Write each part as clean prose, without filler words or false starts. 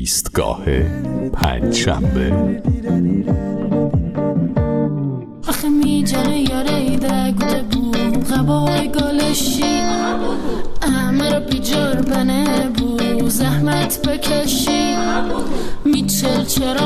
ایستگاه پنجشنبه. آخه میجانه یاره ایده گوده بو غبای گالشی همه رو بیجار بنه بو زحمت بکشی میچل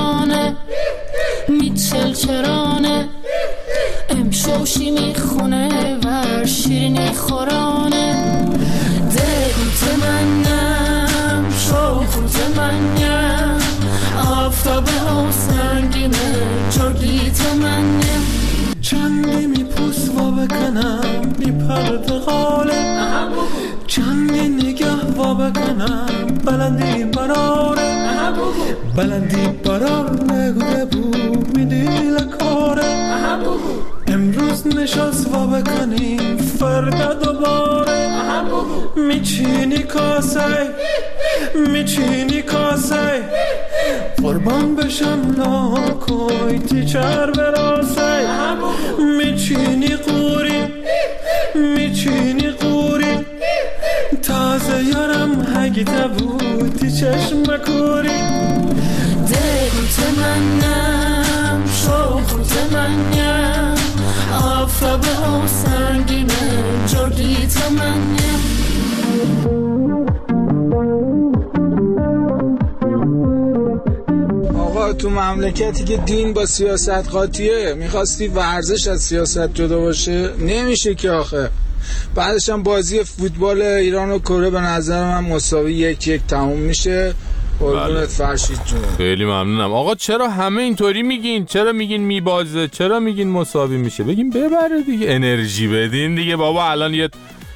چرانه امشوشی میخونه و شیرینی خورانه دگوت منم شوخوت منم آفتابه ها سنگینه جرگیت منم چندی میپوس و بکنم بی پرده غاله چندی نگه و بکنم بلندی براره نگوده بود میدی لکاره امروز نشست و بکنیم فردا دوباره میچینی کاسه قربان بشم لاکوی تیچر براسه میچینی قوری تازه یارم هگیده بود تی چشم کوری دلوت منم شوخوت منم آفتابه ها سنگینه جرگیت منم آقا تو مملکتی که دین با سیاست قاطیه میخواستی ورزش از سیاست جدا باشه نمیشه که آخه. بعدش هم بازی فوتبال ایران و کره به نظر من مساوی 1-1 تموم میشه. قربونت فرشید جون. خیلی ممنونم. آقا چرا همه اینطوری میگین؟ چرا میگین میبازه؟ چرا میگین مساوی میشه؟ بگین ببره دیگه، انرژی بدین دیگه بابا. الان یه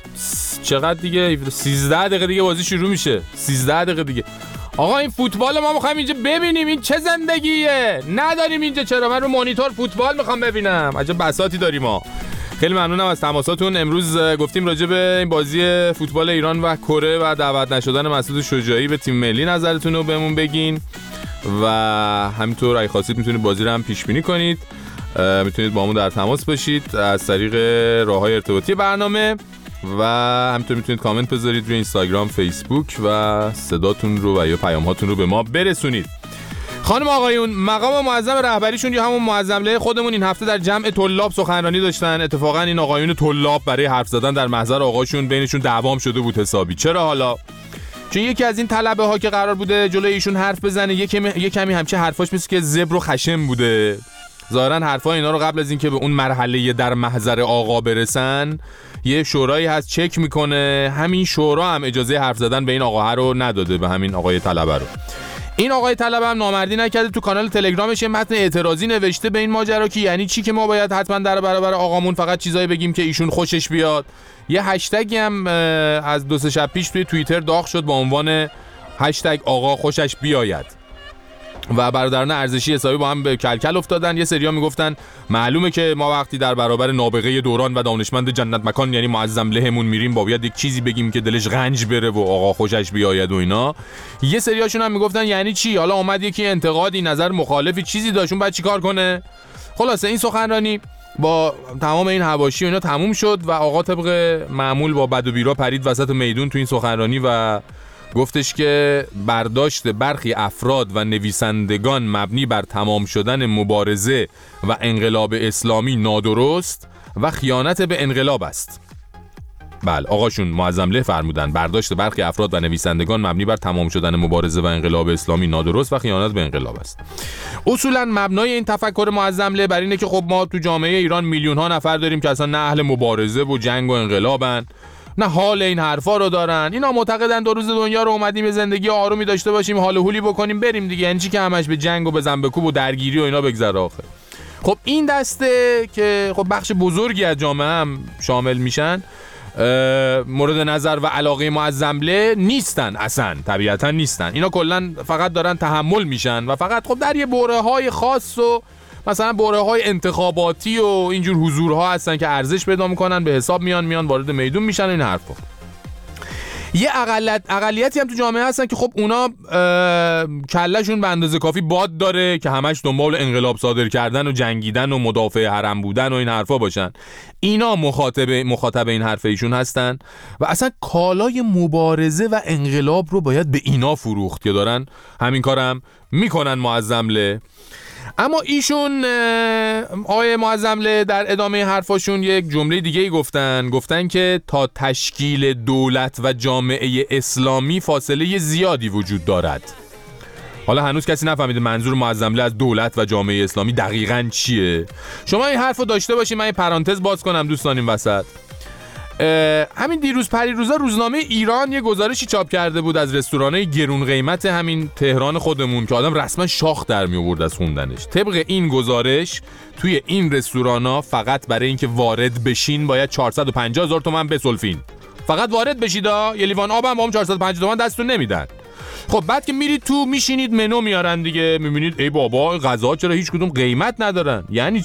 چقدر دیگه 13 دقیقه دیگه بازی شروع میشه. 13 دقیقه دیگه. آقا این فوتبال ما میخوایم اینجا ببینیم، این چه زندگیه؟ نداریم اینجا. چرا؟ من رو مانیتور فوتبال میخوام ببینم. عجب بساطی داریم ما. خیلی ممنونم از تماساتون. امروز گفتیم راجع به این بازی فوتبال ایران و کره و دعوت نشدن مسعود شجاعی به تیم ملی نظرتون رو بهمون بگین و همینطور اگه خواستید میتونید بازی رو هم پیش بینی کنید. میتونید با همون در تماس باشید از طریق راه‌های ارتباطی برنامه و همینطور میتونید کامنت بذارید روی اینستاگرام، فیسبوک و صداتون رو و یا پیام‌هاتون رو به ما برسونید. خانم آقایون، مقام معظم رهبریشون یا همون معظمله خودمون این هفته در جمع طلاب سخنرانی داشتن. اتفاقا این آقایون طلاب برای حرف زدن در محضر آقاشون بینشون دعوام شده بود حسابی. چرا حالا؟ چون یکی از این طلبه ها که قرار بوده جلوی ایشون حرف بزنه یه کمی همچه حرفاش مثل که زبر و خشن بوده. ظاهرا حرفا اینا رو قبل از این که به اون مرحله در محضر آقا برسن یه شورایی هست چک میکنه. همین شورا هم اجازه حرف زدن به این آقا رو نداده، به همین آقای طلبه رو. این آقای طلبه هم نامردی نکرده، تو کانال تلگرامش یه متن اعتراضی نوشته به این ماجرا که یعنی چی که ما باید حتما در برابر آقامون فقط چیزایی بگیم که ایشون خوشش بیاد. یه هشتگی هم از 2-3 شب پیش توی توییتر داغ شد با عنوان هشتگ آقا خوشش بیاید و برادران ارزشی حسابی با هم به کلکل افتادن. یه سریا میگفتن معلومه که ما وقتی در برابر نابغه دوران و دانشمند جنت مکان یعنی معظم لهمون میریم باید یک چیزی بگیم که دلش غنج بره و آقا خوشش بیاید و اینا. یه سریاشون هم میگفتن یعنی چی؟ حالا اومد یکی انتقادی، نظر مخالفی، چیزی داشون بعد چیکار کنه؟ خلاصه این سخنرانی با تمام این حواشی و اینا تموم شد و آقا طبق معمول با بد و بیرا پرید وسط میدون تو این سخنرانی و گفتش که برداشت برخی افراد و نویسندگان مبنی بر تمام شدن مبارزه و انقلاب اسلامی نادرست و خیانت به انقلاب است. بله، آقاشون معظمله فرمودن برداشت برخی افراد و نویسندگان مبنی بر تمام شدن مبارزه و انقلاب اسلامی نادرست و خیانت به انقلاب است. اصولا مبنای این تفکر معظمله بر اینه که خب ما تو جامعه ایران میلیون ها نفر داریم که اصلا نه اهل مبارزه و جنگ و انقلابن، نه حال این حرفا رو دارن. اینا معتقدن دو روز دنیا رو اومدیم یه زندگی آرومی داشته باشیم، حال و حولی بکنیم بریم دیگه. یعنی چی که همش به جنگ و به زنبکوب و درگیری و اینا بگذره آخه. خب این دسته که خب بخش بزرگی از جامعه هم شامل میشن مورد نظر و علاقه معظمله نیستن، اصلا طبیعتا نیستن. اینا کلا فقط دارن تحمل میشن و فقط خب در یه برهه‌های خاص و مثلا برهه‌های انتخاباتی و اینجور حضورها هستن که ارزش پیدا میکنن، به حساب میان وارد میدون میشن این حرفا. یه اقلیتی هم تو جامعه هستن که خب اونا کلهشون به اندازه کافی باد داره که همش دنبال انقلاب صادر کردن و جنگیدن و مدافع حرم بودن و این حرفا باشن. اینا مخاطب این حرف ایشون هستن و اصلا کالای مبارزه و انقلاب رو باید به اینا فروخت که دارن همین کارم میکنن معظمله. اما ایشون آقای معظمله در ادامه حرفاشون یک جمله دیگه گفتن که تا تشکیل دولت و جامعه اسلامی فاصله زیادی وجود دارد. حالا هنوز کسی نفهمیده منظور معظمله از دولت و جامعه اسلامی دقیقاً چیه. شما این حرفو داشته باشید. من این پرانتز باز کنم دوستان این وسط. همین دیروز پریروزا روزنامه ایران یه گزارشی چاپ کرده بود از رستوران‌های گرون قیمت همین تهران خودمون که آدم رسما شاخ در می آورد از خوندنش. طبق این گزارش توی این رستورانا فقط برای اینکه وارد بشین باید 450,000 تومان بسلفین. فقط وارد بشید یه لیوان آبم با هم 450 تومان دستتون نمیدن. خب بعد که میرید تو میشینید منو میارن دیگه، میبینید ای بابا غذا چرا هیچ کدوم قیمت ندارن. یعنی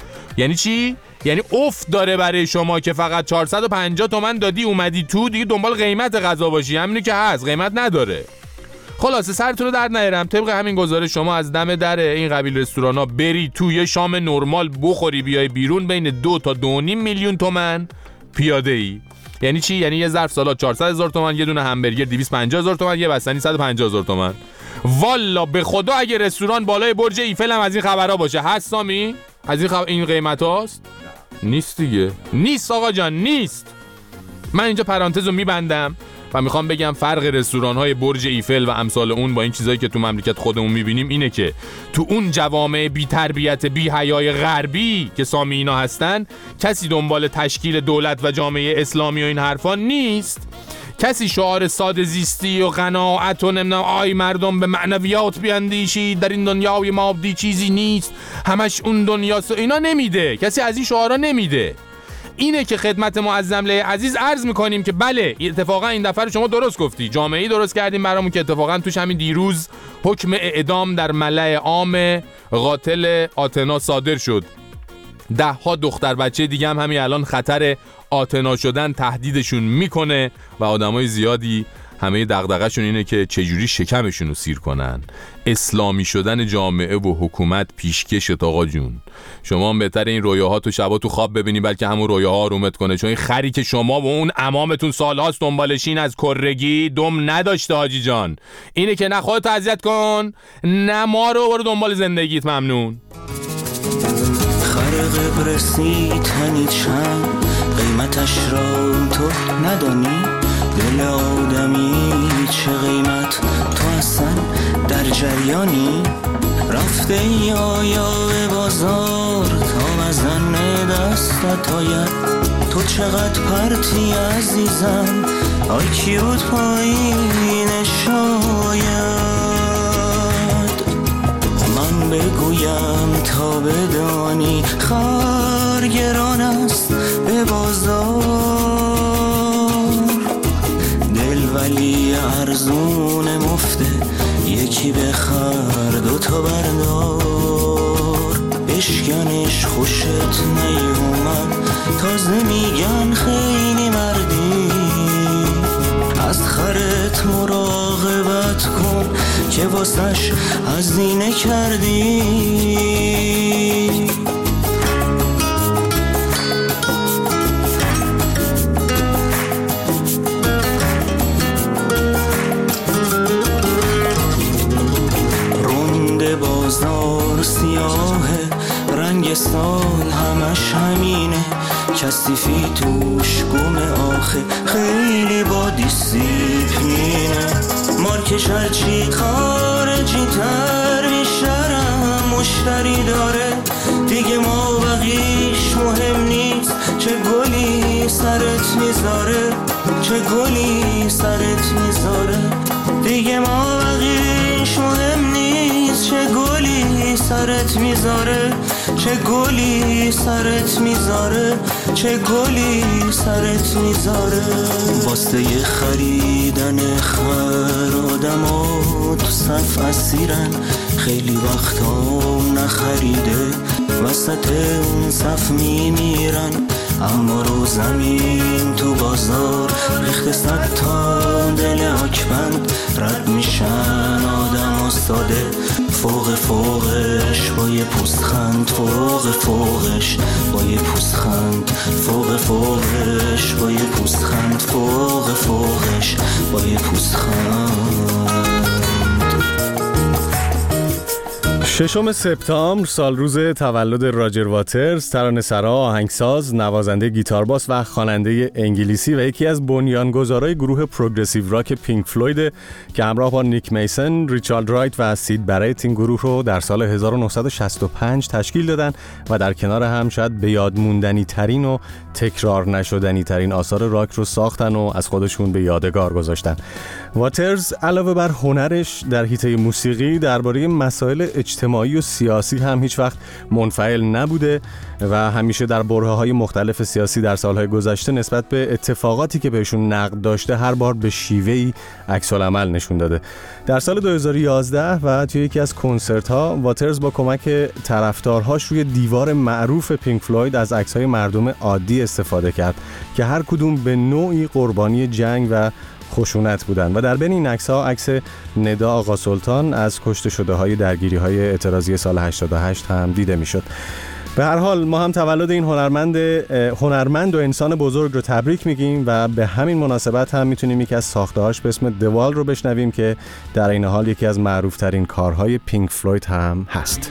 چی؟ یعنی افت داره برای شما که فقط 450 تومن دادی اومدی تو دیگه دنبال قیمت غذا باشی. همینی که هست، قیمت نداره. خلاصه سرتون رو درد نیارم. طبق همین گزارش شما از دم در این قبیل رستورانا بری تو یه شام نرمال بخوری بیای بیرون بین 2 تا 2.5 میلیون تومن پیاده ای. یعنی چی؟ یعنی یه ظرف سالاد 400,000 تومان، یه دونه همبرگر 250,000 تومان، یه بستنی 150,000 تومان. والا به خدا اگه رستوران بالای برج ایفل هم از این خبرها باشه هست سامی؟ از این قیمت هاست؟ نیست دیگه. نیست آقا جان، نیست. من اینجا پرانتز رو میبندم و میخوام بگم فرق رستوران های برج ایفل و امثال اون با این چیزایی که تو مملکت خودمون میبینیم اینه که تو اون جوامع بی تربیت بی حیای غربی که سامی اینا هستن کسی دنبال تشکیل دولت و جامعه اسلامی و این حرفا نیست. کسی شعار ساده زیستی و قناعت و نمیدونم آی مردم به معنویات بیاندیشید در این دنیای مادی چیزی نیست همش اون دنیاست اینا نمیده. کسی از این شعارا نمیده. اینه که خدمت معظمله عزیز عرض میکنیم که بله اتفاقا این دفعه شما درست گفتی، جامعه‌ای درست کردیم برامون که اتفاقا توش همین دیروز حکم اعدام در ملأ عام قاتل آتنا صادر شد. 10 دختر بچه دیگه هم همین الان خطر آتنا شدن تهدیدشون میکنه و آدمای زیادی همه دغدغه‌شون اینه که چجوری شکمشون رو سیر کنن. اسلامی شدن جامعه و حکومت پیشکشت آقا جون. شما هم بهتره این رویاها تو شبا تو خواب ببینی بلکه همون رویاها آرومت کنه، چون این خری که شما و اون امامتون سالهاست دنبالشین از کرگی دم نداشته حاجی جان. اینه که نه خودت اذیت کن نه ما رو برو دنبال زندگیت. ممنون. خر قبرسی تنی چند قیمتش را تو ندانی، دل آدمی چه قیمت تو اصلا در جریانی، رفته ای آیا به بازار تا مزن دستت آید، تو چقدر پرتی عزیزم آی کیوت پایین شاید، من بگویم تا بدانی خرگران است به بازار، ولی ارزون مفته یکی بخر 2 تا بردار، بشکنش خوشت نیومد تازه میگن خیلی مردی، از خرت مراقبت کن که واسش هزینه کردی. بازار سیاهه رنگ سال همش همینه، کثیفی توش گمه آخه خیلی با دیسیپلینه، مارکش هرچی خارجی تر بیشترم مشتری داره، دیگه ما بقیش مهم نیست چه گلی سرت میذاره، چه گلی سرت میذاره، دیگه ما بقیش مهم نیست چه گلی سرت میذاره، چه گلی سرت میذاره، چه گلی سرت میذاره. واسه خریدن خر آدما تو صف اسیرن، خیلی وقتا نخریده وسط اون صف میمیرن، اما رو زمین تو بازار ریخت صد تا دل آکبند رد میشن آدم ساده فوق فوقش با یه پوستخند فوق فوقش با یه پوستخند فوق فوقش با یه پوستخند فوق فوقش با یه پوستخند. 6 سپتامبر سال روز تولد راجر واترز، ترانه‌سرا، آهنگساز، نوازنده گیتار باس و خواننده انگلیسی و یکی از بنیانگذارای گروه پروگرسیو راک پینک فلوید که همراه با نیک میسن، ریچارد رایت و سید برایت این گروه رو در سال 1965 تشکیل دادن و در کنار هم شاید به یاد موندنی ترین و تکرار نشدنی ترین آثار راک رو ساختن و از خودشون به یادگار گذاشتن. واترز علاوه بر هنرش در حیطه موسیقی درباره مسائل اجتماعی و سیاسی هم هیچ وقت منفعل نبوده و همیشه در برهه‌های مختلف سیاسی در سالهای گذشته نسبت به اتفاقاتی که بهشون نقد داشته هر بار به شیوهی عکس‌العمل نشون داده. در سال 2011 و توی یکی از کنسرت‌ها واترز با کمک طرفدارهاش روی دیوار معروف پینک فلوید از عکس‌های مردم عادی استفاده کرد که هر کدوم به نوعی قربانی جنگ و خشونت بودن و در بین این عکس‌ها عکس ندا آقا سلطان از کشته شده های درگیری های اعتراضی سال 88 هم دیده میشد. به هر حال ما هم تولد این هنرمند و انسان بزرگ رو تبریک میگیم و به همین مناسبت هم میتونیم یکی از ساخته‌هاش به اسم دوال رو بشنویم که در این حال یکی از معروف ترین کارهای پینک فلوید هم هست.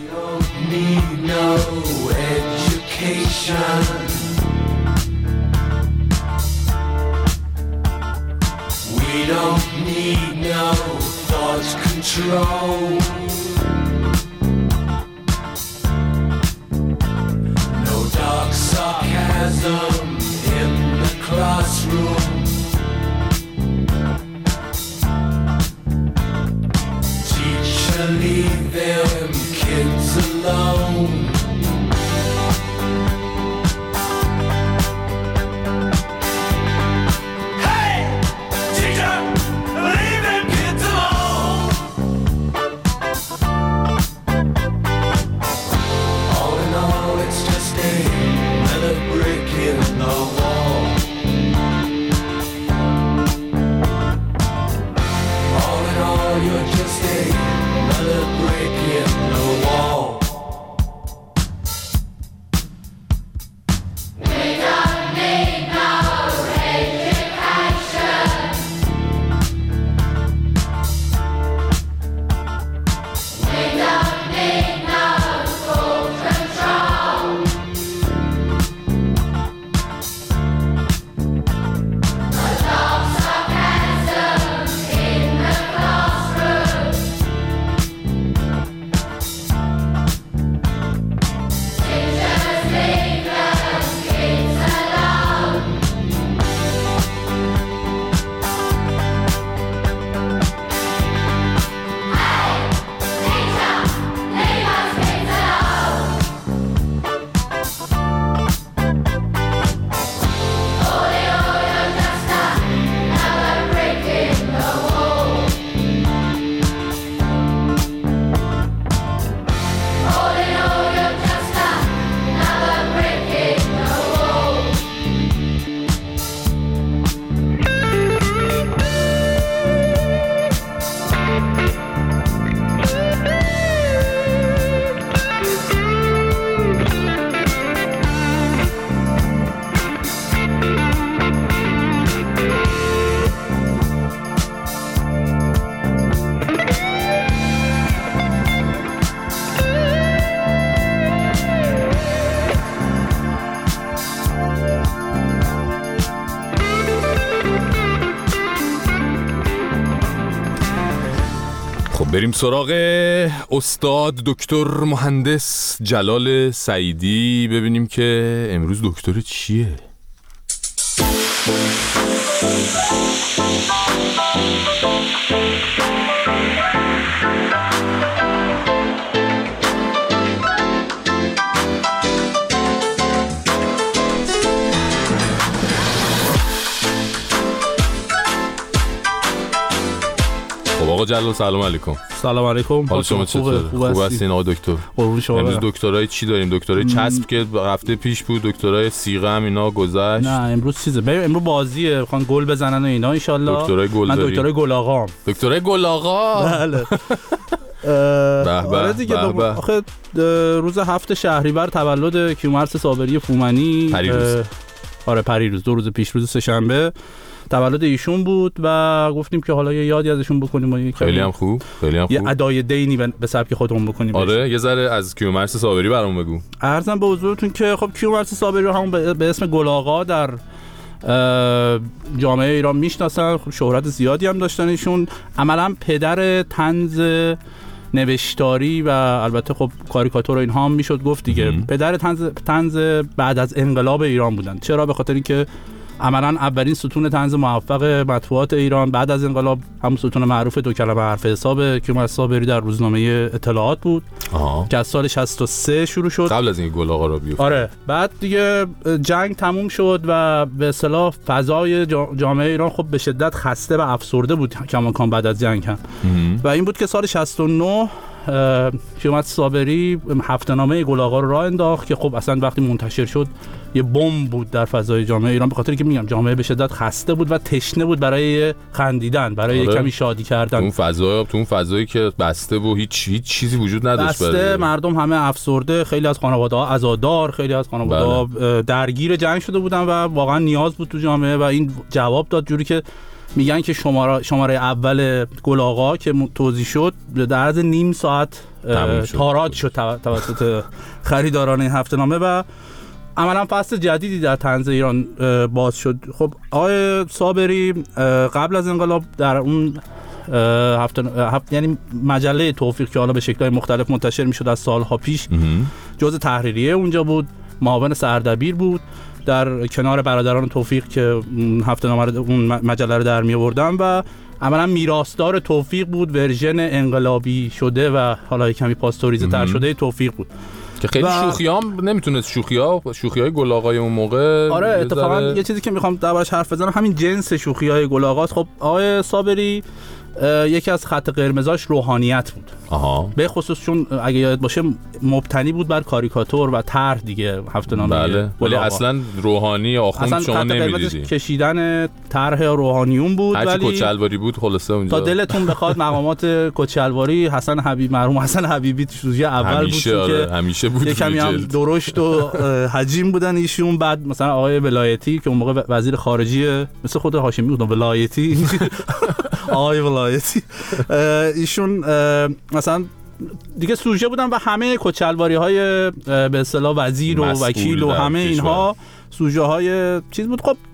We don't need no thought control. No dark sarcasm in the classroom. Teacher, leave them kids alone. بریم سراغ استاد دکتر مهندس جلال سعیدی ببینیم که امروز دکتر چیه. جلال سلام علیکم. سلام علیکم. حال شما چطوره؟ خوب هستین آقای دکتر؟ قربون شما. امروز دکترای چی داریم؟ دکترای چسب که هفته پیش بود، دکترای صیغه هم اینا گذشت. نه امروز چیزه. امروز بازیه، میخوان گل بزنن و اینا ان شاء الله. دکترای گل من داری؟ دکترای گل آقام. دکترای گل آقا. بله. آره دیگه. آخه روز 7 شهریور تولد کیومرث صابری فومنی. پریروز. آره پریروز، 2 روز پیش، روز سه‌شنبه تولد ایشون بود و گفتیم که حالا یه یادی ازشون بکنیم و خیلی هم خوب. یه ادای دینی به سبک خودمون بکنیم. آره یه ذره از کیومرث صابری برام بگو. عرضم به حضورتون که خب کیومرث صابری رو همون به اسم گل آقا در جامعه ایران میشناسن، شهرت زیادی هم داشتن. ایشون عملا پدر طنز نوشتاری و البته خب کاریکاتور و اینها هم میشد گفت دیگه. پدر طنز بعد از انقلاب ایران بودن. چرا؟ به خاطر اینکه عملاً اولین ستون طنز موفق مطبوعات ایران بعد از انقلاب همون ستون معروف 2 کلمه حرف حساب کیومرث صابری در روزنامه اطلاعات بود که از سال 63 شروع شد، قبل از اینکه گل آقا را بیفته. آره بعد دیگه جنگ تموم شد و به اصطلاح فضای جامعه ایران خب به شدت خسته و افسرده بود کماکان بعد از جنگ هم. و این بود که سال 69 کیومرث صابری هفته‌نامه گل آقا رو راه انداخت که خب اصلا وقتی منتشر شد یه بمب بود در فضای جامعه ایران، به خاطر که میگم جامعه به شدت خسته بود و تشنه بود برای خندیدن، برای کمی شادی کردن. تو اون فضایی که بسته و هیچ چیزی وجود نداشت، بسته، مردم همه افسرده، خیلی از خانواده‌ها عزادار، خیلی از خانواده‌ها درگیر جنگ شده بودن و واقعا نیاز بود تو جامعه و این جواب داد جوری که میگن که شماره اول گل آقا که توزیع شد در عرض نیم ساعت تاراج شد توسط خریداران این هفته‌نامه و عملا فصل جدیدی در طنز ایران باز شد. خب آقای صابری قبل از انقلاب در اون یعنی مجله توفیق که حالا به شکل‌های مختلف منتشر می‌شد از سالها پیش، جزء تحریریه اونجا بود، معاون سردبیر بود در کنار برادران توفیق که هفته‌نامه اون مجله رو در می‌آوردن و عملا میراثدار توفیق بود، ورژن انقلابی شده و حالا کمی پاستوریزه تر شده توفیق بود که خیلی شوخیام نمیتونست شوخی‌های گل آقای اون موقع. آره اتفاقا یه چیزی که میخوام دربارش حرف بزنم همین جنس شوخی‌های گل آقاست. خب آقای صابری یکی از خط قرمزاش روحانیت بود. به خصوص چون اگه یاد باشه مبتنی بود بر کاریکاتور و طرح دیگه هفته‌نامه. بله. ولی اصلا روحانی آخوند شما نمی‌دیدی. کشیدن طرح روحانیون بود، ولی هرچی کچلواری بود خلاصه اونجا تا دلتون بخواد مقامات کچلواری مرحوم حسن حبیبی سوژه اول بود که همیشه بود، یه کمی هم درشت و حجیم بودن ایشون. بعد مثلا آقای ولایتی که اون موقع وزیر خارجه مثل خود هاشمی بود، ولایتی آقای ولایتی ایشون مثلا دیگه سوژه بودن و همه کچلواری‌های به اصطلاح وزیر و وکیل و همه اینها سوژه های چیز بود. خب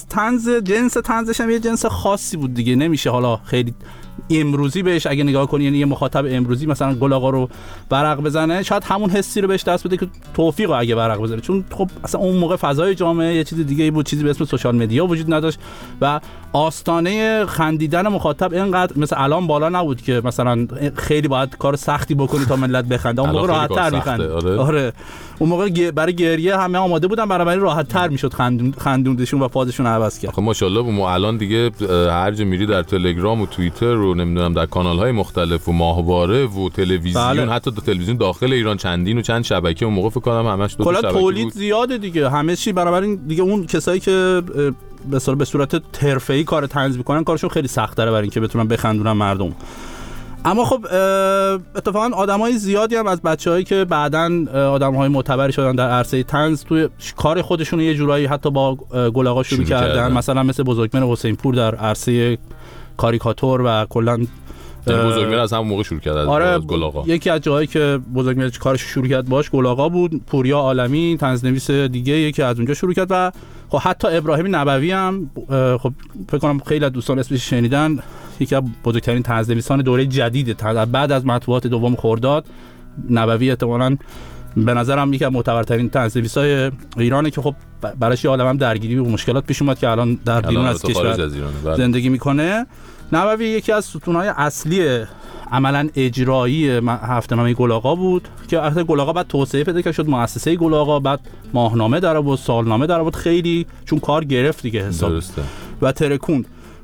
جنس طنزش هم یه جنس خاصی بود دیگه، نمیشه حالا خیلی امروزی بهش اگه نگاه کنی، یعنی یه مخاطب امروزی مثلا گل آقا رو ورق بزنه شاید همون حسی رو بهش دست بده که توفیق اگه ورق بزنه، چون خب اصلا اون موقع فضای جامعه یه چیز دیگه بود، چیزی به اسم سوشال مدیا وجود نداشت و آستانه خندیدن مخاطب اینقدر مثل الان بالا نبود که مثلا خیلی باید کار سختی بکنی تا ملت بخنده. اون موقع راحت‌تر می‌خند. آره اون موقع برای گریه همه آماده بودن، برای راحت‌تر میشد خندوندشون و فازشون عوض کرد. خب ماشاءالله ما الان دیگه هر جا میری در تلگرام و توییتر و نمیدونم در کانال‌های مختلف و ماهواره و تلویزیون، حتی تلویزیون داخل ایران چندین و چند شبکه اون موقع فکر کنم همش دو شبکه بود. تولید زیاده دیگه، همه چی بنابراین دیگه اون کسایی که به صورت حرفه‌ای کار طنز می‌کنن کارشون خیلی سخت‌تره برای اینکه بتونن بخندونن مردم. اما خب اتفاقا آدمای زیادی هم از بچه‌هایی که بعداً آدم‌های معتبری شدن در عرصه طنز توی کار خودشون یه جورایی حتی با گل آقا شروع کردن، مثلا مثل بزرگمهر حسین پور در عرصه کاریکاتور و کلاً بزرگمهر از همون موقع شروع کرد. آره گل آقا یکی از جاهایی که بزرگمهر کارش شروع کرد باش گل آقا بود. پوریا عالمی طنزنویس دیگه یکی از اونجا شروع کرد و خب حتی ابراهیم نبوی هم خب فکر کنم خیلی از دوستان اسمش شنیدن، یکی از بزرگترین طنزنویسان دوره جدید بعد از مطبوعات دوم خرداد. نبوی احتمالاً به نظرم یکی از معتبرترین طنزنویسای ایرانه که خب براش یه عالمه درگیری و مشکلات پیش اومد که الان در بیرون از کشور زندگی میکنه. نبوی یکی از ستونهای اصلی عملاً اجرایی هفته‌نامه گل آقا بود که اصلا گل آقا بعد توسعه پیدا کرد، شد مؤسسه گل آقا، بعد ماهنامه در آورد، سالنامه در آورد، خیلی چون کار گرفت دیگه حساب و ترکوند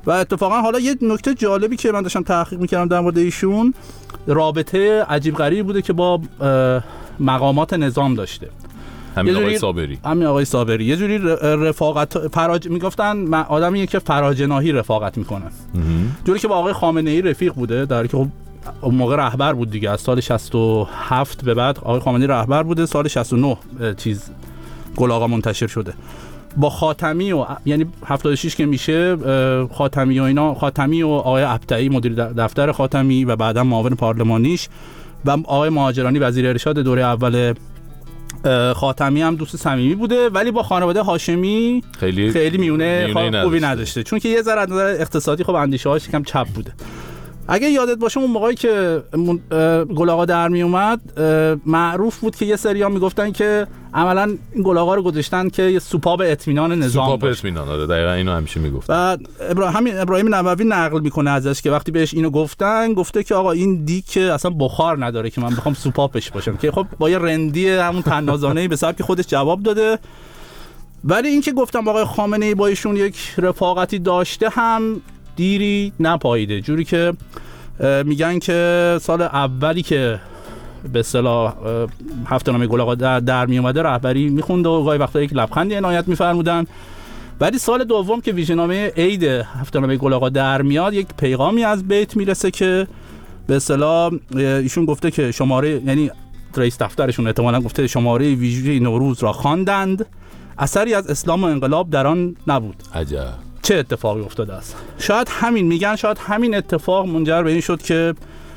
و اتفاقا حالا یه نکته جالبی که من داشتم تحقیق میکردم در مورد ایشون، رابطه عجیب غریبی بوده که با مقامات نظام داشته. همین آقای صابری یه جوری رفاقت میگفتن آدمیه که فراجناحی رفاقت میکنن، جوری که با آقای خامنه ای رفیق بوده، در حالی که خب موقع رهبر بود دیگه، از سال 67 به بعد آقای خامنه ای رهبر بوده، سال 69 گل آقا منتشر شده. با خاتمی و یعنی 76 که میشه خاتمی و اینا، خاتمی و آقای ابطحی مدیر دفتر خاتمی و بعدا معاون پارلمانیش و آقای مهاجرانی وزیر ارشاد دوره اول خاتمی هم دوست صمیمی بوده، ولی با خانواده هاشمی خیلی میونه خوبی نداشته، چون که یه ذره از نظر اقتصادی خب اندیشه‌هاش یکم چپ بوده. اگه یادت باشه اون موقعی که گل آقا در می اومد معروف بود که یه سری‌ها میگفتن که عملاً این گل آقا رو گذاشتن که یه سوپاب اطمینان نظام باشه. سوپاب اطمینان، آره دقیقاً اینو همیشه میگفت. بعد ابراهیم نووی نقل میکنه ازش که وقتی بهش اینو گفتن، گفته که آقا این دیک اصلا بخار نداره که من بخوام سوپاپش باشم، که خب با یه رندی همون طنازانه‌ای به سبک خودش جواب داده. ولی این که گفتم آقای خامنه‌ای با ایشون یک رفاقتی داشته هم دیری نپاییده، جوری که میگن که سال اولی که به اصطلاح هفته‌نامه گل آقا در می اومده رهبری میخوند و گاهی وقتا یک لبخندی عنایت میفرمودن، ولی سال دوم که ویژه‌نامه عید هفته‌نامه گل آقا در میاد یک پیغامی از بیت میرسه که به اصطلاح ایشون گفته که شماره، یعنی رئیس دفترشون احتمالاً گفته شماره ویژه نوروز را خواندند، اثری از اسلام و انقلاب در آن نبود. عجب چه اتفاقی افتاده است؟ شاید همین اتفاق منجر به این شد که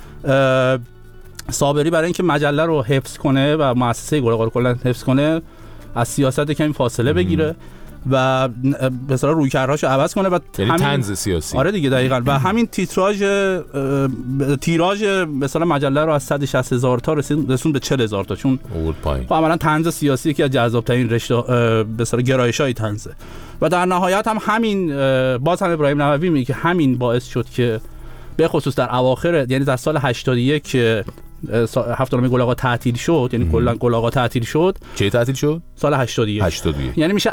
صابری برای اینکه مجله رو حفظ کنه و مؤسسه گل آقا رو کلا حفظ کنه از سیاست کمی فاصله بگیره و به اصطلاح رویکردهاشو عوض کنه و یعنی طنز سیاسی. آره دیگه دقیقاً. و همین تیراژ به اصطلاح مجله رو از 160,000 تا رسوند به 40,000 تا، چون خب عملاً طنز سیاسی که از جذاب‌ترین رشته به اصطلاح گرایش‌های طنزه. و در نهایت هم همین باز هم ابراهیم نووی میگه که همین باعث شد که به خصوص در اواخر، یعنی در سال 81 هفته‌نامه گل آقا تعطیل شد، یعنی کلا گل آقا تعطیل شد. کی تعطیل شد؟ سال 81. یعنی میشه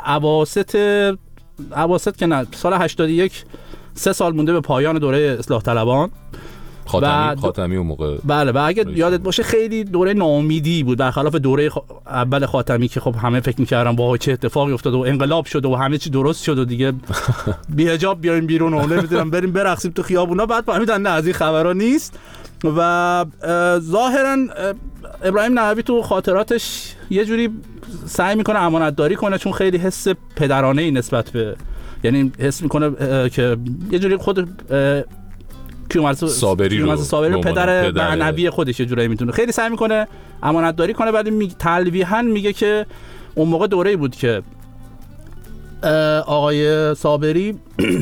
اواسط که نه، سال 81 3 سال مونده به پایان دوره اصلاح طلبان. خاتمی اون موقع. بله، و اگه یادت باشه خیلی دوره ناامیدی بود، برخلاف دوره اول خاتمی که خب همه فکر می‌کردن با چه اتفاقی افتاد و انقلاب شد و همه چی درست شد و دیگه بی حجاب بیایم بیرون و نمی‌دونم بریم برقصیم تو خیابونا، بعد فهمیدن نه، از این خبرا نیست. و ظاهراً ابراهیم نووی تو خاطراتش یه جوری سعی میکنه امانتداری کنه، چون خیلی حس پدرانه‌ای نسبت به، یعنی حس میکنه که یه جوری خود کیومرث صابری رو پدر معنوی خودش یه جوری میتونه، خیلی سعی میکنه امانتداری کنه، ولی تلویحاً میگه که اون موقع دوره‌ای بود که آقای صابری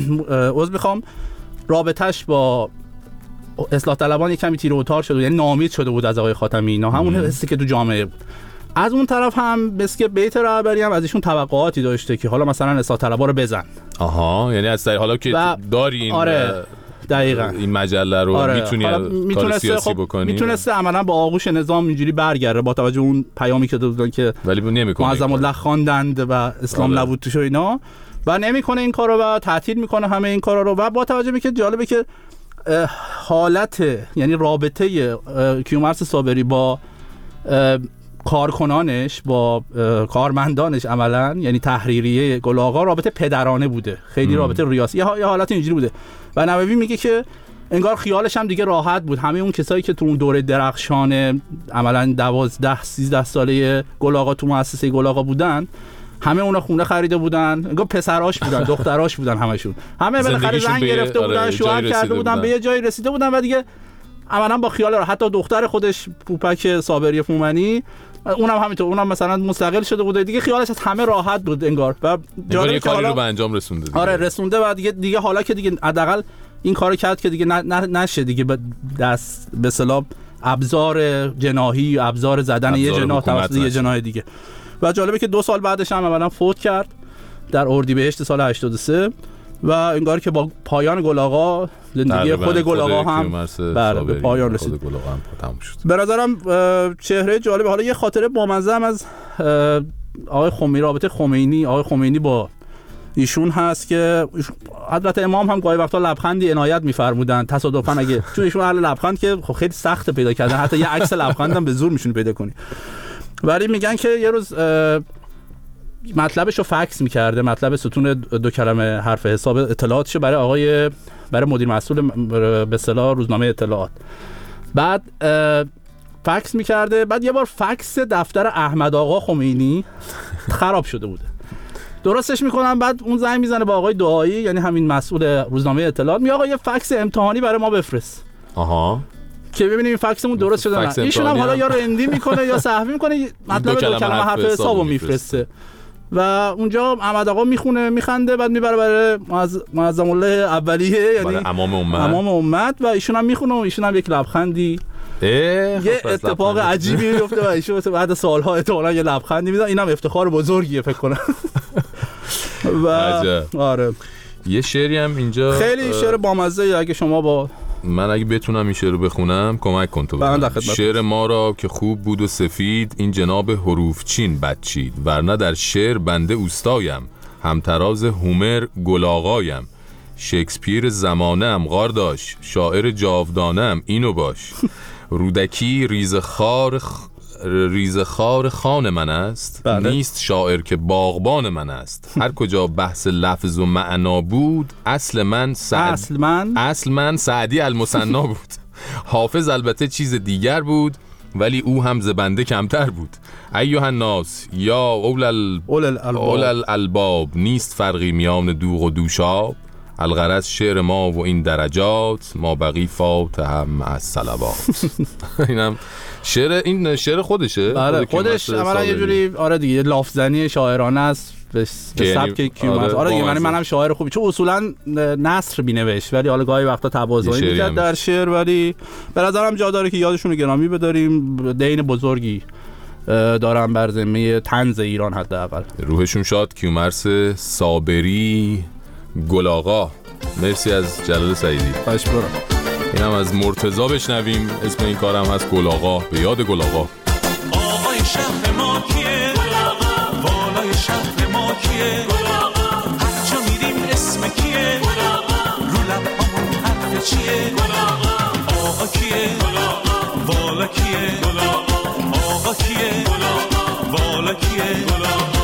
رابطش با اصلاح طلبان یک کمی تیر و تار شده، یعنی ناامید شده بود از آقای خاتمی. اینا همون حسی که تو جامعه بود. از اون طرف هم بسکه بیت رهبری هم از ایشون توقعاتی داشته که حالا مثلا اصلاح طلبا رو بزن. یعنی از حالا که داری این دقیقاً این مجله رو میتونی کار سیاسی بکنی، میتونسته عملاً با آغوش نظام اینجوری برگره، با توجه اون پیامی که دادن که ولی نمیکنه، معظم الله خواندند و اسلام نبود توش و اینا، و نمیکنه این کارو و تعطیل میکنه همه این کارا رو. و با توجه به که جالبه که حالت، یعنی رابطه کیومرث صابری با کارکنانش، با کارمندانش عملاً، یعنی تحریریه گل آقا، رابطه پدرانه بوده، خیلی رابطه ریاسی، یه حالت اینجوری بوده. و نووی میگه که انگار خیالش هم دیگه راحت بود، همه اون کسایی که تو اون دوره درخشان عملاً 12-13 ساله گل آقا تو مؤسسه گل آقا بودن، همه اونا خونه خریده بودن، انگار پسراش بودن، دختراش بودن، همشون همه بالاخره زن گرفته بودن، شوهر کرده بودن، به یه جایی رسیده بودن و دیگه عملاً با خیال راحت. حتی دختر خودش پوپک صابری فومنی اونم همینطور، اونم مثلا مستقل شده بوده دیگه، خیالش از همه راحت بود انگار. و جالب کاری رو به انجام رسونده دیگه. آره رسونده و دیگه حالا که دیگه حداقل این کارو کرد که دیگه نشه دیگه دست به اصطلاح ابزار جناحی، ابزار زدن یه جناح توسط یه جناح دیگه. و جالبه که 2 سال بعدش هم اولا فوت کرد در اردیبهشت سال 83 و انگار که با پایان گل آقا زندگی خود گل آقا هم به پایان رسید. به نظرم چهره جالب. حالا یه خاطره بامزه هم از آقای خمینی، رابطه آقای خمینی با ایشون هست که حضرت امام هم گاهی وقتا لبخندی عنایت می‌فرمودن تصادفاً اگه چون ایشون اهل لبخند که خب خیلی سخت پیدا کردن، حتی یه عکس لبخند هم به زور می‌تونی پیدا کنی. ولی میگن که یه روز مطلبشو فکس می‌کرده، مطلب ستون 2 کلمه حرف حساب اطلاعاتشو برای مدیر مسئول به اصطلاح روزنامه اطلاعات. بعد فکس می‌کرده، بعد یه بار فکس دفتر احمد آقا خمینی خراب شده بوده. درستش میکنم، بعد اون زنگ میزنه با آقای دعایی، یعنی همین مسئول روزنامه اطلاعات، میگه آقا یه فکس امتحانی برای ما بفرست. آها. که ببینیم این فکسمون درست شده نه. ایشون هم حالا یا رندی میکنه یا سهوی میکنه، مطلب 2 کلمه حرف حسابو میفرسته. و اونجا احمد آقا میخونه میخنده، بعد میبره برای معظم الله اولیه، یعنی امام امت و ایشون هم میخونه و ایشون هم یک لبخندی یه اتفاق عجیبی میفته و ایشون بعد سالها احتمالاً یه لبخندی میزنه. اینم افتخار بزرگیه فکر کنم. و آره یه شعری هم اینجا خیلی شعر بامزه، اگه شما من اگه بتونم این شعر رو بخونم کمک کن تو. شعر ما را که خوب بود و سفید، این جناب حروف چین بچید، ورنه در شعر بنده اوستایم، همتراز هومر گلاغایم، شکسپیر زمانه ام غار داشت، شاعر جاودانه ام اینو باش، رودکی ریزخار خان من است، بله. نیست شاعر که باغبان من است، هر کجا بحث لفظ و معنا بود، اصل من سعدی المثنا بود، حافظ البته چیز دیگر بود ولی او هم ز بنده کمتر بود، ایها الناس یا اول الالباب، نیست فرقی میان دوغ و دوشاب، الغرض شعر ما و این درجات، ما بقی فاتهم از صلوات. اینم این شعر خودشه. بله خودش اولا یه جوری آره دیگه لافزنی شاعرانه است به سبک کیومرث. آره دیگه منم شاعر خوبی، چون اصولا نثر بینوشت ولی حالا گاهی وقتا تبازایی میکرد در شعر، ولی به نظرم جا داره که یادشون رو گرامی بداریم. دین بزرگی دارم بر ذمه طنز ایران حداقل. روحشون شاد. کیومرث صابری گل آقا. مرسی از جلال سعیدی. خواهش می‌کنم. اینم از مرتضی بشنویم، اسم این کارم هست گل آقا، به یاد گل آقا. آقای شهر ما کیه؟ گل آقا. بالای شهر ما کیه؟ گل آقا. هر جا میریم اسم کیه؟ گل آقا. رو لب‌هامون حرف چیه؟ گل آقا. آقا کیه؟ گل آقا. بالا کیه؟ گل آقا. آقا کیه؟ گل آقا. بالا کیه؟ گل آقا.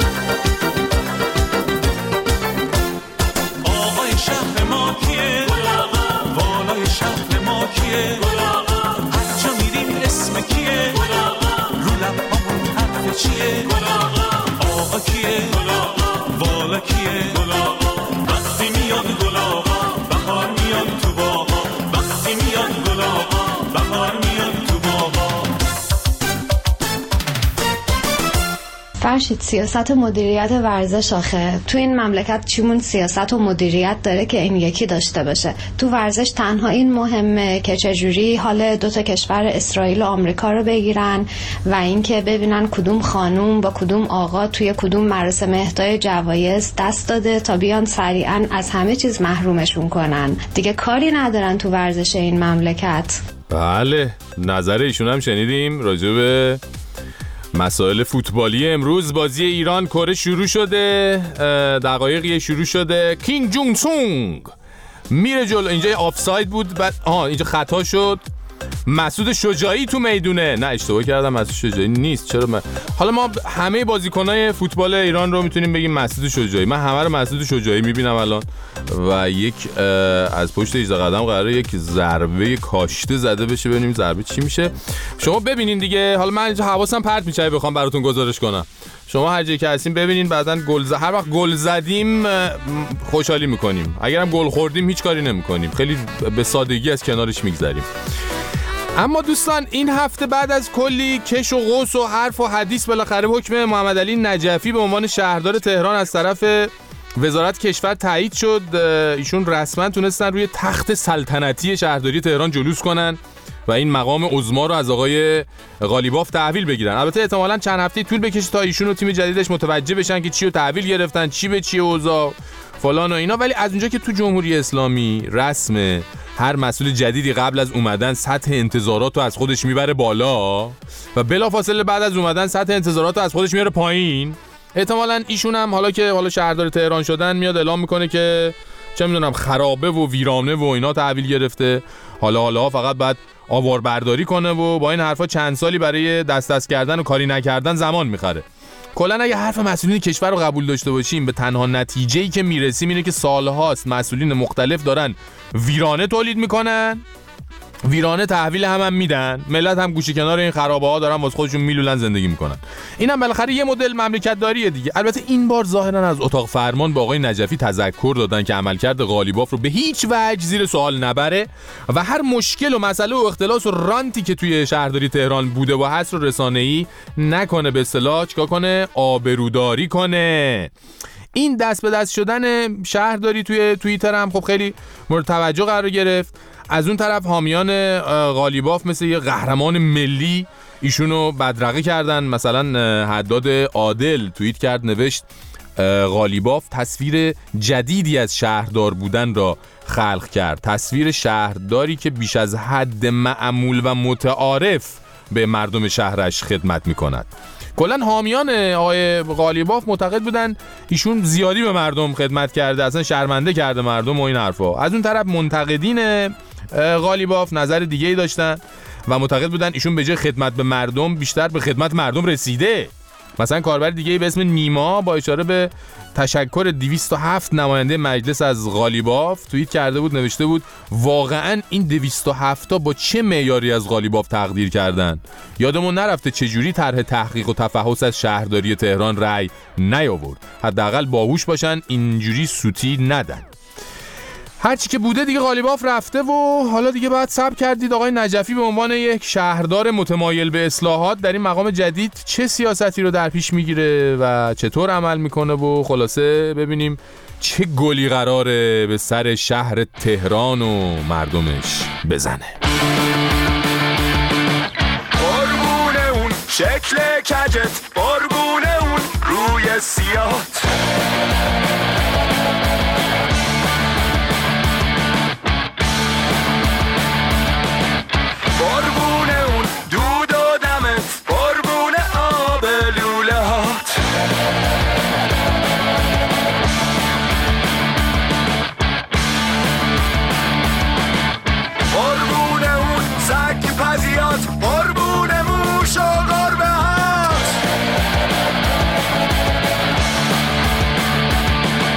شهر ما کیه؟ فرشید سیاست و مدیریت ورزش آخه تو این مملکت چیمون سیاست و مدیریت داره که این یکی داشته باشه. تو ورزش تنها این مهمه که چجوری حال دوتا کشور اسرائیل و آمریکا رو بگیرن و اینکه ببینن کدوم خانوم با کدوم آقا توی کدوم مراسم اهدای جوایز دست داده تا بیان سریعا از همه چیز محرومشون کنن. دیگه کاری ندارن تو ورزش این مملکت. بله، نظر ایشون هم شنیدیم راجع به مسائل فوتبالی. امروز بازی ایران کره شروع شده، دقایقی شروع شده. کینگ جونگ سونگ میره جلو. اینجا آفساید بود، بعد اینجا خطا شد. مسعود شجاعی تو میدونه. نه اشتباه کردم، مسعود شجاعی نیست. چرا حالا ما همه بازیکنای فوتبال ایران رو میتونیم بگیم مسعود شجاعی. من همه رو مسعود شجاعی میبینم الان و یک از پشت 18 قدم قراره یک ضربه کاشته زده بشه. ببینیم ضربه چی میشه. شما ببینین دیگه. حالا من اینجا حواسم پرت میشه بخوام براتون گزارش کنم. شما هر جایی که هستین ببینین. بعداً هر وقت گل زدیم خوشحالی میکنیم، اگرم گل خوردیم هیچ کاری نمیکنیم، خیلی به سادگی از کنارش میگذریم. اما دوستان این هفته بعد از کلی کش و قوس و حرف و حدیث بالاخره حکم محمد علی نجفی به عنوان شهردار تهران از طرف وزارت کشور تایید شد. ایشون رسما تونستن روی تخت سلطنتی شهرداری تهران جلوس کنن و این مقام عظما رو از آقای قالیباف تحویل بگیرن. البته احتمالاً چند هفته طول بکشه تا ایشون و تیم جدیدش متوجه بشن که چی رو تحویل گرفتن، چی به چی اوضاع فلان و اینا. ولی از اونجا که تو جمهوری اسلامی رسمه هر مسئول جدیدی قبل از اومدن سطح انتظارات رو از خودش میبره بالا و بلافاصله بعد از اومدن سطح انتظارات رو از خودش میاره پایین. احتمالاً ایشون هم حالا که شهردار تهران شدن میاد اعلام میکنه که چه میدونم خرابه و ویرانه و اینا تحویل گرفته، حالا فقط بعد آوار برداری کنه و با این حرفا چند سالی برای دست کردن و کاری نکردن زمان میخره. کلا اگه حرف مسئولین کشور رو قبول داشته باشیم به تنها نتیجه‌ای که میرسیم اینه که سالهاست مسئولین مختلف دارن ویرانه تولید میکنن، ویرانه تحویل هم میدن، ملت هم گوشه کنار این خرابه ها دارن واسه خودشون میلولن زندگی میکنن. اینم بالاخره یه مدل مملکت داریه دیگه. البته این بار ظاهرا از اتاق فرمان با آقای نجفی تذکر دادن که عملکرد قالیباف رو به هیچ وجه زیر سوال نبره و هر مشکل و مسئله و اختلاس و رانتی که توی شهرداری تهران بوده و هست رو رسانه‌ای نکنه، به اصطلاح چیکار کنه؟ آبروداری کنه. این دست به دست شدن شهرداری توی توییتر هم خب خیلی مورد توجه قرار گرفت. از اون طرف حامیان قالیباف مثل یه قهرمان ملی ایشونو بدرقه کردن. مثلا حداد عادل توییت کرد، نوشت قالیباف تصویر جدیدی از شهردار بودن را خلق کرد، تصویر شهرداری که بیش از حد معمول و متعارف به مردم شهرش خدمت می‌کند. کلاً حامیان آقای قالیباف معتقد بودن ایشون زیادی به مردم خدمت کرده، اصلا شرمنده کرده مردم و این حرفا. از اون طرف منتقدین قالیباف نظر دیگه‌ای داشتن و معتقد بودن ایشون به جای خدمت به مردم بیشتر به خدمت مردم رسیده. مثلا کاربر دیگه‌ای به اسم نیما با اشاره به تشکر 207 نماینده مجلس از قالیباف توییت کرده بود، نوشته بود واقعا این 207 تا با چه معیاری از قالیباف تقدیر کردن؟ یادمون نرفته چجوری طرح تحقیق و تفحص از شهرداری تهران رأی نیاورد. حداقل باهوش باشن اینجوری سوتی ندن. هرچی که بوده دیگه قالیباف رفته و حالا دیگه باید صبر کردید آقای نجفی به عنوان یک شهردار متمایل به اصلاحات در این مقام جدید چه سیاستی رو در پیش میگیره و چطور عمل میکنه و خلاصه ببینیم چه گلی قراره به سر شهر تهران و مردمش بزنه. قربونه اون شکل کجت، قربونه اون روی سیاهت، قربونه اون دود و دمت، قربونه آب لوله هات، قربونه اون سگ پزیات، قربونه موش و گربه هات.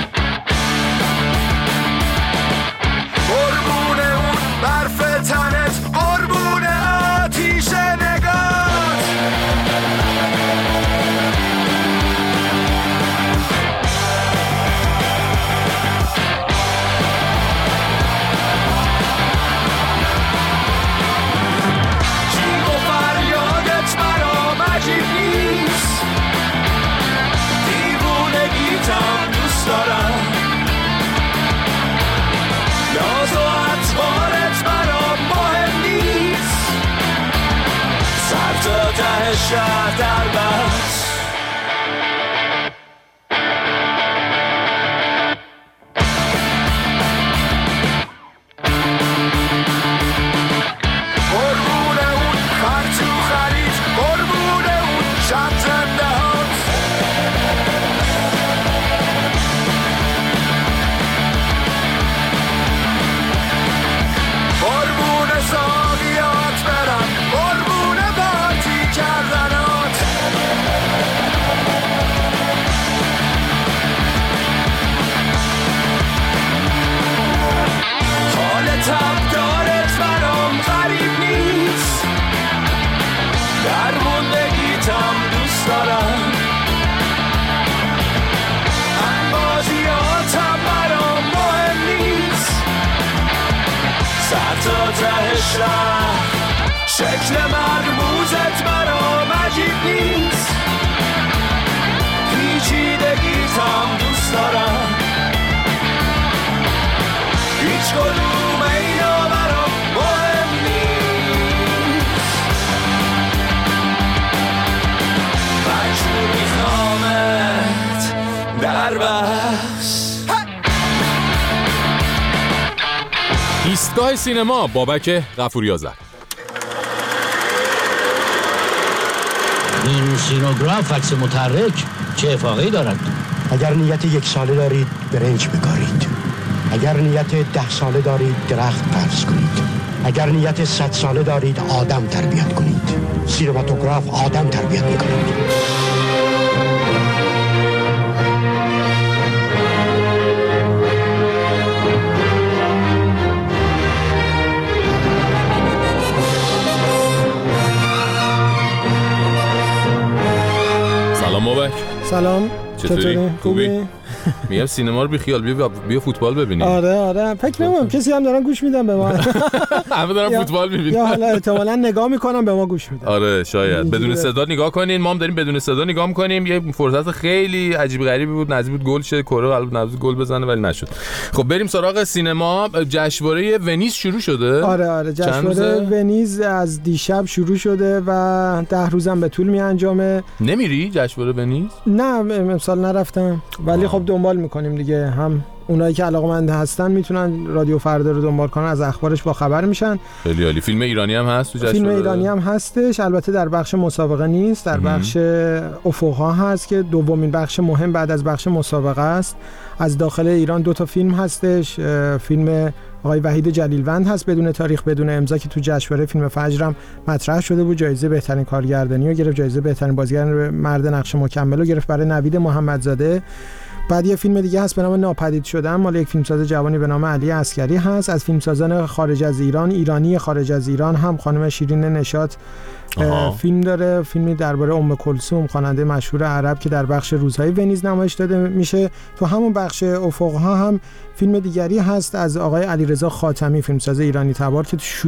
ایستگاه سینما بابک غفوری آذر. این سینوگراف عکس متحرک چه افاقه‌ای دارد؟ اگر نیت 1 ساله دارید برنج بکارید، اگر نیت 10 ساله دارید درخت فرض کنید، اگر نیت 100 ساله دارید آدم تربیت کنید. سینماتوگراف آدم تربیت می‌کند. سلام بابک. سلام. چطوری؟ خوبی؟ میگم سینما رو بی خیال بیا فوتبال ببینیم. آره فکر نمی‌کنم کسی هم دارن گوش میدن به ما. همه دارن فوتبال میبینن. یا حالا احتمالاً نگاه میکنن به ما گوش میدن. آره شاید بدون صدا نگاه کنین، ما هم داریم بدون صدا نگاه میکنیم. یه فرصت خیلی عجیب غریبی بود، نزدیک بود گل شه، کره البته نزدیک گل بزنه ولی نشد. خب بریم سراغ سینما. جشنواره ونیز شروع شده. آره جشنواره ونیز از دیشب شروع شده و 10 روزم به طول میانجامه. نمیری جشنواره ونیز؟ نه امسال نرفتم ولی خب دنبال میکنیم دیگه. هم اونایی که علاقه‌مند هستن میتونن رادیو فردا رو دنبال کنن، از اخبارش با خبر میشن. خیلی عالی. فیلم ایرانی هم هست تو جشنواره؟ فیلم ایرانی هم هستش، البته در بخش مسابقه نیست، در بخش افق‌ها هست که دومین بخش مهم بعد از بخش مسابقه است. از داخل ایران 2 تا فیلم هستش. فیلم آقای وحید جلیلوند هست بدون تاریخ بدون امضا که تو جشنواره فیلم فجرم مطرح شده بود، جایزه بهترین کارگردانی رو گرفت، جایزه بهترین بازیگر مرد نقش مکمل رو گرفت برای نوید محمدزاده. بعد یه فیلم دیگه هست به نام ناپدید شدن مال یک فیلمساز جوانی به نام علی عسکری هست. از فیلمسازان خارج از ایران، ایرانی خارج از ایران هم خانم شیرین نشاط فیلم داره، فیلمی درباره ام کلثوم خواننده مشهور عرب که در بخش روزهای ونیز نمایش داده میشه. تو همون بخش افق‌ها هم فیلم دیگری هست از آقای علیرضا خاتمی، فیلمساز ایرانی تبار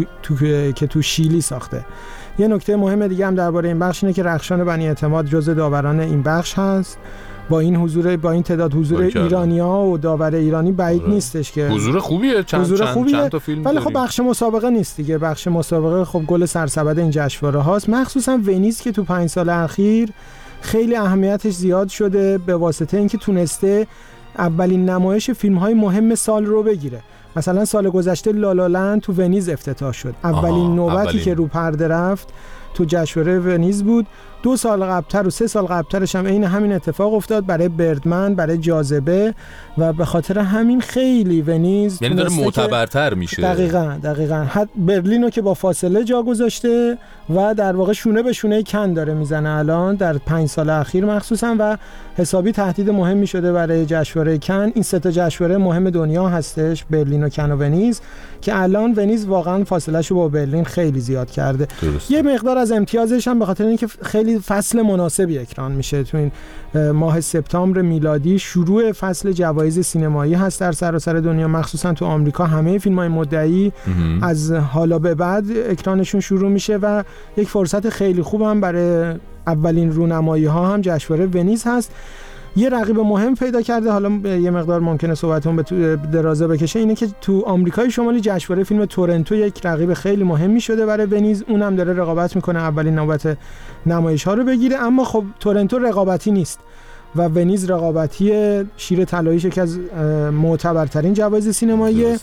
که تو شیلی ساخته. یه نکته مهم دیگه هم درباره این بخش اینه که رخشان بنی اعتماد جزء داوران این بخش هست. با این تعداد حضور ایرانی‌ها و داور ایرانی بعید نیستش که حضور خوبیه. چند تا فیلم ولی خب بخش مسابقه نیست دیگه. بخش مسابقه خب گل سرسبد این جشنواره هاست، مخصوصا ونیز که تو 5 سال اخیر خیلی اهمیتش زیاد شده به واسطه اینکه تونسته اولین نمایش فیلم‌های مهم سال رو بگیره. مثلا سال گذشته لالالند تو ونیز افتتاح شد. اولین نوبتی که رو پرده رفت تو جشنواره ونیز بود. 2 سال قبلتر و 3 سال قبلترش هم عین همین اتفاق افتاد برای بردمن، برای جاذبه و به خاطر همین خیلی ونیز یعنی داره معتبرتر میشه. دقیقاً برلینو که با فاصله جا گذاشته و در واقع شونه به شونه کن داره میزنه الان در 5 سال اخیر مخصوصا و حسابی تهدید مهمی شده برای جشنواره کن. این 3 تا جشنواره مهم دنیا هستش، برلین و کن و ونیز، که الان ونیز واقعا فاصله‌شو با برلین خیلی زیاد کرده. یه مقدار از امتیازش هم به خاطر اینکه خیلی فصل مناسبی اکران میشه. تو این ماه سپتامبر میلادی شروع فصل جوایز سینمایی هست در سراسر دنیا، مخصوصا تو آمریکا همه فیلم‌های مدعی از حالا به بعد اکرانشون شروع میشه و یک فرصت خیلی خوب هم برای اولین رونمایی‌ها هم جشنواره ونیز هست. یه رقیب مهم پیدا کرده، حالا یه مقدار ممکنه صحبتون به درازه بکشه، اینه که تو آمریکای شمالی جشنواره فیلم تورنتو یک رقیب خیلی مهمی شده برای ونیز، اونم داره رقابت میکنه اولین نوبت نمایش‌ها رو بگیره. اما خب تورنتو رقابتی نیست و ونیز رقابتی، شیر طلاییش که از معتبرترین جوایز سینماییه.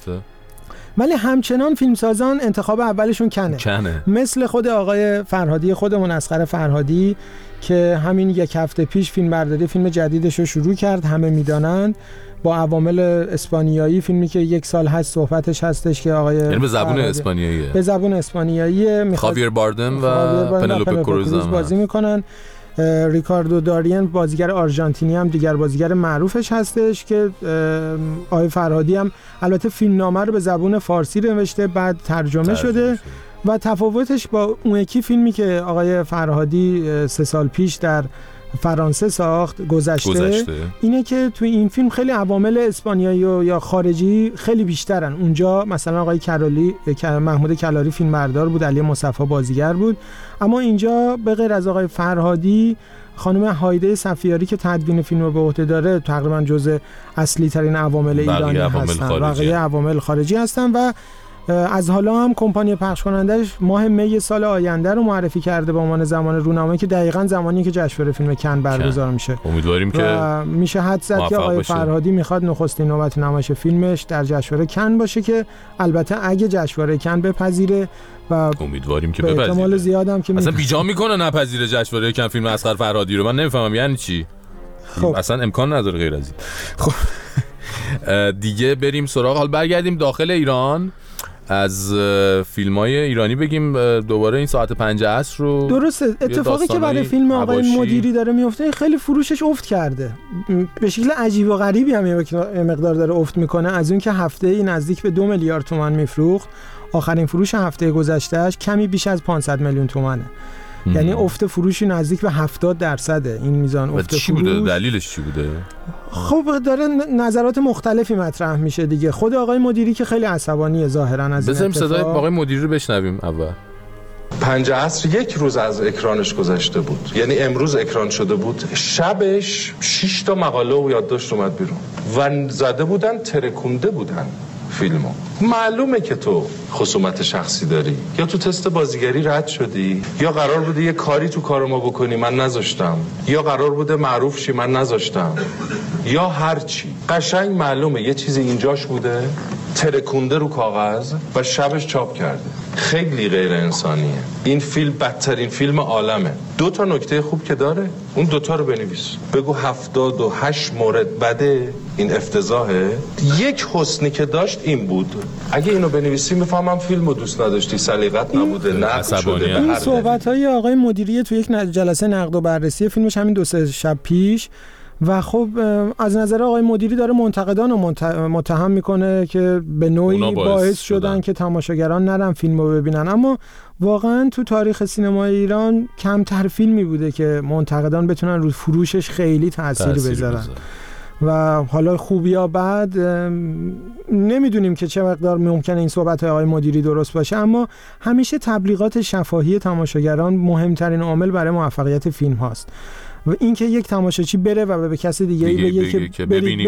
ولی همچنان فیلمسازان انتخاب اولشون کنه. مثل خود آقای فرهادی، خودمون اصغر فرهادی که همین 1 هفته پیش فیلم برداری فیلم جدیدش رو شروع کرد، همه میدانند، با عوامل اسپانیایی، فیلمی که 1 سال هست صحبتش هستش که آقای یعنی به زبان اسپانیاییه، به زبان اسپانیایی، خاویر باردم و پنلوپه کروز بازی میکنن. ریکاردو دارین بازیگر آرژانتینی هم دیگر بازیگر معروفش هستش که آقای فرهادی هم البته فیلمنامه رو به زبان فارسی نوشته بعد ترجمه شده و تفاوتش با اون یکی فیلمی که آقای فرهادی 3 سال پیش در فرانسه ساخت گذشته اینه که توی این فیلم خیلی عوامل اسپانیایی یا خارجی خیلی بیشترن. اونجا مثلا آقای محمود کلاری فیلمبردار بود، علی مصطفی بازیگر بود، اما اینجا به غیر از آقای فرهادی خانم هایده صفیاری که تدوین فیلم رو به عهده داره تقریبا جزء اصلی ترین عوامل ایرانی هستن، بقیه عوامل خارجی هستن و از حالا هم کمپانی پخش کنندش ماه می سال آینده رو معرفی کرده به عنوان زمان رونمایی که دقیقاً زمانی که جشنواره فیلم کن برگزار میشه. امیدواریم که میشه حد زد که آقای فرهادی میخواد نخستین نوبت نمایش فیلمش در جشنواره کن باشه که البته اگه جشنواره کن بپذیره و امیدواریم که بپذیره. احتمال زیادم که اصلا بیجا میکنه نپذیره جشنواره کن فیلم اصغر فرهادی رو. من نمیفهمم یعنی چی. خب اصلا امکان نداره غیر از این. خب دیگه بریم سراغ، حال برگردیم داخل ایران، از فیلم‌های ایرانی بگیم دوباره. این ساعت 5 عصر رو درسته، اتفاقی که برای فیلم آقای مدیری داره میفته خیلی فروشش افت کرده به شکل عجیب و غریبی، هم یه مقدار داره افت میکنه. از اون که هفته نزدیک به 2 میلیارد تومان میفروخت، آخرین فروش هفته گذشتهش کمی بیش از 500 میلیون تومانه. یعنی افت فروشی نزدیک به 70%. این میزان افت چی بوده؟ دلیلش چی بوده؟ خب داره نظرات مختلفی مطرح میشه دیگه. خود آقای مدیری که خیلی عصبانیه ظاهرا از این اتفاق. صدای آقای مدیری رو بشنویم اول. 5 عصر یک روز از اکرانش گذشته بود، یعنی امروز اکران شده بود. شبش 6 تا مقاله و یادداشت اومد بیرون و زده بودن، ترکونده بودن فیلمو. معلومه که تو خصومت شخصی داری، یا تو تست بازیگری رد شدی، یا قرار بوده یه کاری تو کار ما بکنی من نذاشتم، یا قرار بوده معروف شی من نذاشتم، یا هر چی. قشنگ معلومه یه چیزی اینجاش بوده، ترکونده رو کاغذ و شبش چاپ کرده. خیلی غیر انسانیه. این فیلم بدترین فیلم عالمه. 2 تا نکته خوب که داره، اون 2 تا رو بنویس. بگو 78 مورد بده، این افتضاحه. یک حسنی که داشت این بود. اگه اینو بنویسی میفهمم فیلمو دوست نداشتی، سلیقت نبوده، نقد شده. این صحبت‌های آقای مدیری تو یک جلسه نقد و بررسی فیلمش همین 2-3 شب پیش، و خب از نظر آقای مدیری داره منتقدان رو متهم میکنه که به نوعی باعث شدن که تماشاگران نرن فیلم رو ببینن. اما واقعا تو تاریخ سینمای ایران کمتر فیلمی بوده که منتقدان بتونن رو فروشش خیلی تأثیر بذارن. و حالا خوب یا بد نمیدونیم که چه مقدار ممکنه این صحبت‌های آقای مدیری درست باشه، اما همیشه تبلیغات شفاهی تماشاگران مهمترین عامل برای موفقیت فیلم هاست. و اینکه یک تماشاچی بره و به کسی دیگه بگه که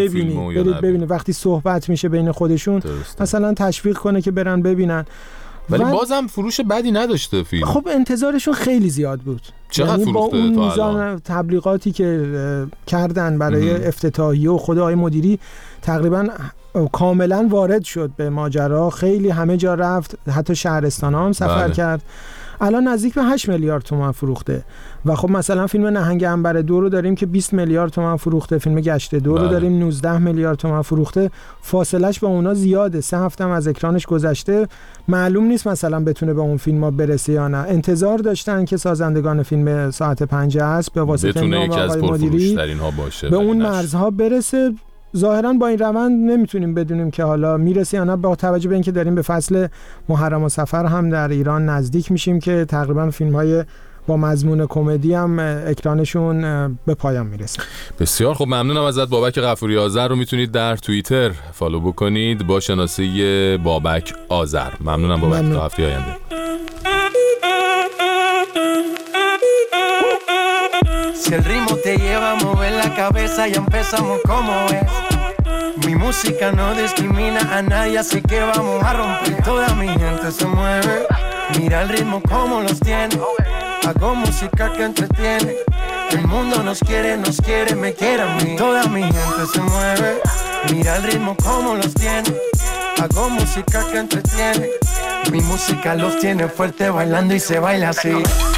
ببینید وقتی صحبت میشه بین خودشون درسته. مثلا تشویق کنه که برن ببینن، ولی بازم فروش بدی نداشته فیلم. خب انتظارشون خیلی زیاد بود. چقدر با اون میزان تبلیغاتی که کردن برای افتتاحیه و خود آقای مدیری تقریبا کاملا وارد شد به ماجرا، خیلی همه جا رفت، حتی شهرستان هم سفر کرد. الان نزدیک به 8 میلیارد تومان فروخته. و خب مثلا فیلم نهنگ عنبر 2 رو داریم که 20 میلیارد تومان فروخته، فیلم گشت 2 رو داریم 19 میلیارد تومان فروخته. فاصلش با اونا زیاده، 3 هفته هم از اکرانش گذشته. معلوم نیست مثلا بتونه به اون فیلم‌ها برسه یا نه. انتظار داشتن که سازندگان فیلم ساعت 5 عصر به واسطه نام آقای مدیری به اون مرزها برسه. ظاهراً با این روند نمیتونیم بدونیم که حالا میرسه یا نه، با توجه به اینکه داریم به فصل محرم و صفر هم در ایران نزدیک میشیم که تقریباً فیلم‌های با مضمون کمدی هم اکرانشون به پایان میرسه. بسیار خب، ممنونم ازت بابک غفوری آذر. رو میتونید در توییتر فالو بکنید با شناسه بابک آذر. ممنونم بابک. تا هفته آینده. Si el ritmo te lleva a mover la cabeza y empezamos como es. Mi música no discrimina a nadie, así que vamos a romper. Toda mi gente se mueve, mira el ritmo como los tiene. Hago música que entretiene. El mundo nos quiere, me quiere a mí. Toda mi gente se mueve, mira el ritmo como los tiene. Hago música que entretiene. Mi música los tiene fuerte bailando y se baila así.